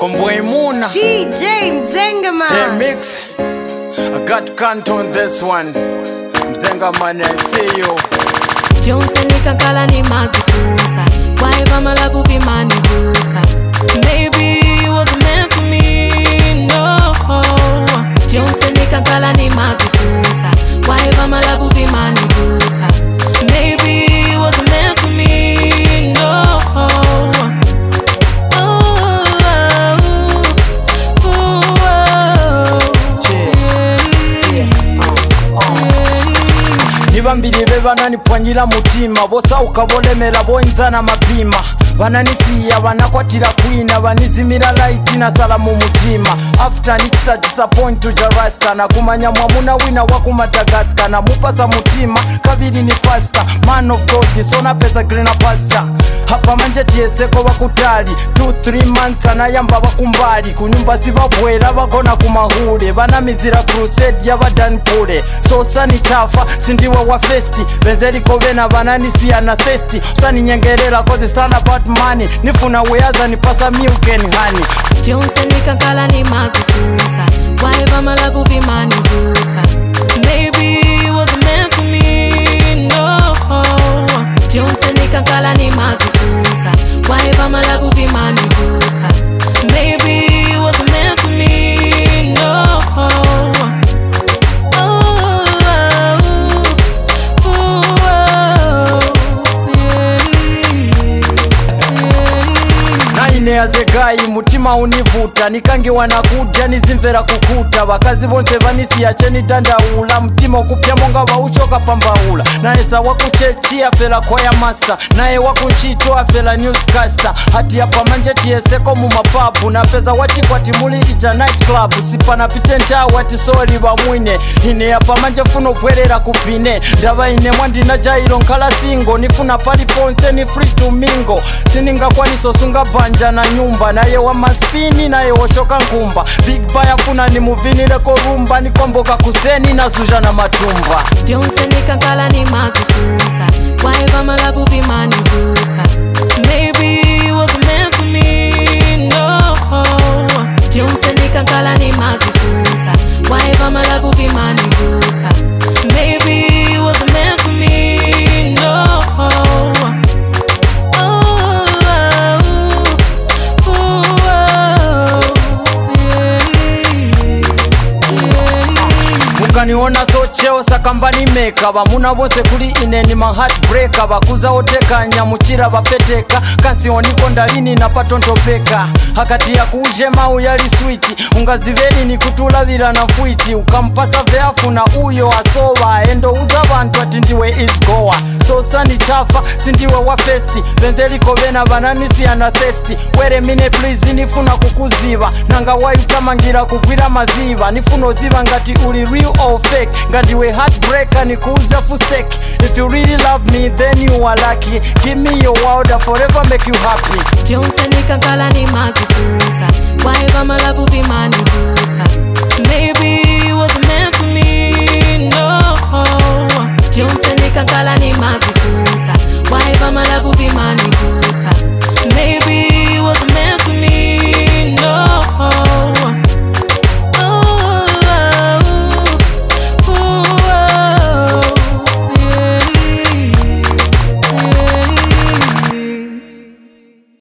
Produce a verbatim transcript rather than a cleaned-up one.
Comboy Muna D J Mzengaman J-Mix. I got Kanto on this one. Mzengaman, I see you. Kyonse nikakala ni mazifusa Waiva malabu vimani vuta Maybe it wasn't meant for me, no. Kyonse nikakala ni mazifusa Waiva malabu vimani vuta Maybe it wasn't meant for me, no. Nibambiri bebana pwanyira mutima bosa ukabolemera boinzana mapima bananisiya banakwatira kwina banizimira light na salamu mutima after nichita disappoint to jarasta na kumanya mwamuna wina wakumadagaska na mupasa mutima kabiri ni pasta man of God sona pesa green pasta hapa manje tieseko bakutali two three months anayamba bakumbali kunyumba sibabwera bakona kumahule banamizira crusade yabadanpule so sani chafa sindiwe wa festi benzeliko bena bananisiya na thirsty sani nyengerera cause stand about money nifuna weaza nipasa milk and honey Kyonse nikakala ni mazifusa Waiva malabu vimani vuta Maybe it wasn't meant for me, no. Kyonse nikakala ni mazifusa Waiva malabu vimani vuta Maybe it wasn't meant for me, no. Azegai mutima univuta nikange wanakuja nizimvera kukuta bakazi bonse vanisiya cheni dandaula mutima okupya monga bawuchoka pambaula naye sawa kuchechia fela kwaya master naye wakunchito afela newscaster hati hapa manje tieseko mu mapapu na pesa wachikwati muli ija night club sipana pitenta wati sorry bamwine ine hapa manje funo bwerera kupine ndaba ine mwandina jairo nkala singo nifuna pali ponse ni free to mingo sininga kwaniso sunga banja na nyumba naye wa maspini naye oshoka nkumba big baya funa ni muvinire korumba ni komboka kuseni na zuja na matumba Kyonse nikakala ni mazifusa Waiva malabu vimani vuta Maybe it wasn't meant for me, no. Kyonse nikakala ni mazifusa Waiva malabu vimani vuta Maybe it wasn't meant for me, no. Niona so cheo sakambani meka bamuna bose kuri ineni ma heartbreaker bakuza otekanya mukira bapeteka kansi oniko ndalini na patontopeka hakati ya kuje mau yali sweet ungaziveli ni kutulabira na fuiti ukampasa veafu na uyo asoba endo uza bantu ati ndiwe is goa so sani chafa sindiwe wa festi benzeliko bena bananisiya na thirsty were mine please nifuna kukuziba nanga wayutamangira kugwira maziba nifuna oziba ngati uli real or fake ngadiwe heartbreaker nikuuza fuseki if you really love me then you are lucky give me your word I'll forever make you happy Kyonse nikakala ni mazifusa Waiva malabu vimani vuta Maybe it wasn't meant for me, no. Kyonse nikakala ni mazifusa Waiva malabu vimani vuta